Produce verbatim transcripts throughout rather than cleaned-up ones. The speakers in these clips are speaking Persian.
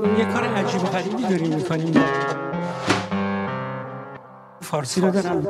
یه کار عجیب و غریبی داریم میکنیم. فارسی رو دارم.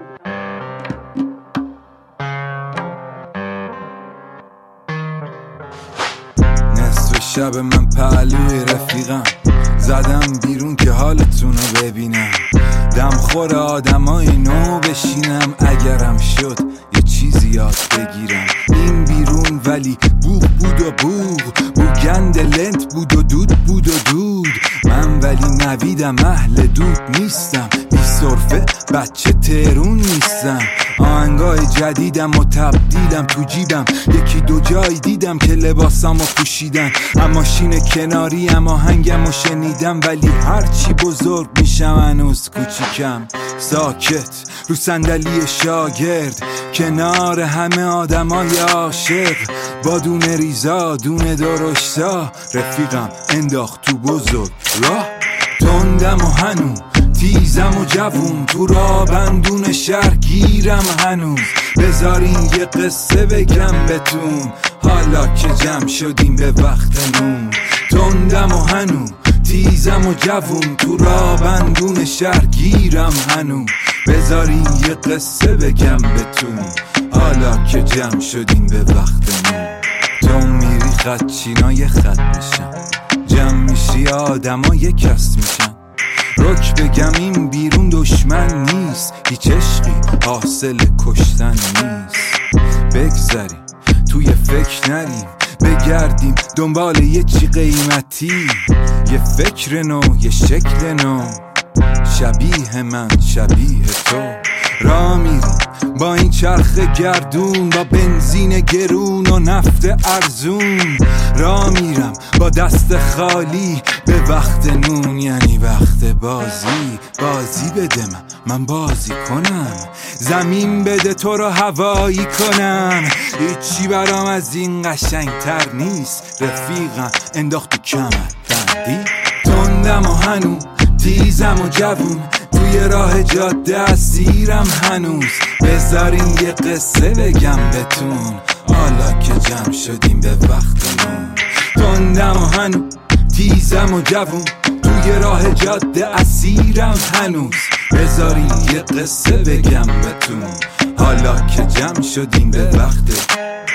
نصف شب من پهلوی رفیقم زدم بیرون که حالتون رو ببینم، دم خور آدمای نو بشینم، اگرم شد یه چیزی یاد بگیرم. این بیرون ولی بوغ بود و بوغ، بوگند لنت بود و دود بود و دود. من ولی نویدم اهل دود نیستم، بی صرفه بچه ترون نیستم. آهنگای جدیدم و تبدیلم تو جیبم، یکی دو جای دیدم که لباسامو پوشیدن. اما شین کناری اما هنگم و شنیدم، ولی هرچی بزرگ میشم هنوز کوچیکم. ساکت رو صندلی شاگرد کنار همه آدمای عاشق، با دونه ریزا دونه درشتا رفیقم انداخت تو بزرگ راه. تندم و هنو تیزم و جوون، تو را بندون شهر گیرم هنوز. بذارین یه قصه بگم بهتون، حالا که جمع شدیم به وقت نون. تندم و هنو تیزم و جوون، تو را بندون شهر گیرم هنو. بذارین یه قصه بگم بهتون، حالا که جمع شدیم به وقت نون. تو میری خط چینا یه خط میشن، جمع میشی آدم ها یه کس میشن. رک بگم این بیرون دشمن نیست، هیچ عشقی حاصل کشتن نیست. بگذاریم توی فکر نریم، بگردیم دنبال یه چی قیمتی، یه فکر نو یه شکل نو. شبیه من شبیه تو را میریم با این چرخ گردون، با بنزین گرون و نفت ارزون. را میرم با دست خالی به وقت نون، یعنی وقت بازی. بازی بده من من بازی کنم، زمین بده تو رو هوایی کنم. هیچی برام از این قشنگ تر نیست، رفیقم انداخت تو کمر بندی. تندم و هنو تیزم و جوون، توی راه جاده اسیرم هنوز. بذارین یه قصه بگم بهتون، حالا که جمع شدیم به وقت نون. تندم و هنو تیزم و جوون، توی راه جاده اسیرم هنوز. بذارین یه قصه بگم بهتون، حالا که جمع شدیم به وقت.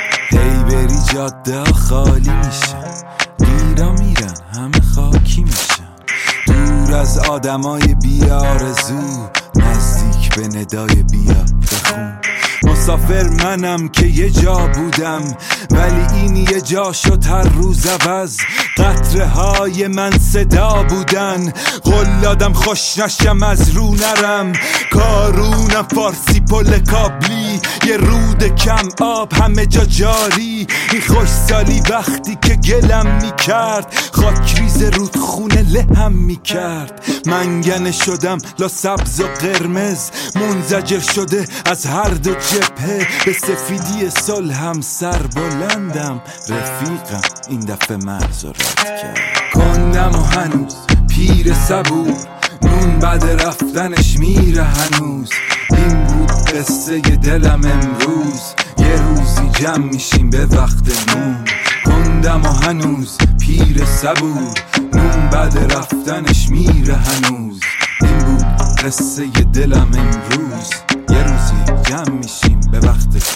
هی بری جاده خالی میشن، گیرا میرن همه خاکی میشن. دور از آدمای بیارزو، نزدیک به ندای بیا بخون. مسافر منم که یه جا بودم، ولی این یه جا شد هر روز عوض. قطره های من صدا بودن، قلادم خوش نشم از رو نرم. کارونم فارسی پل کابلی، یه رود کم آب همه جا جاری. این خوش سالی وقتی که گلم میکرد، خاکریز رودخونه لهم میکرد. منگنه شدم لا سبز و قرمز، منزجر شده از هر دو جبهه. به سفیدی صلحم سر بلندم، رفیقم این دفعه مرز رد کرد. کندم و هنوز پیر صبور، نون بعد رفتنش میره هنوز. این بود قصه دلم امروز، یه روزی جمع میشیم به وقت نون. کندم و هنوز پیر صبور، نون بعد رفتنش میره هنوز. این بود قصه دلم امروز، یه روزی جمع میشیم به وقت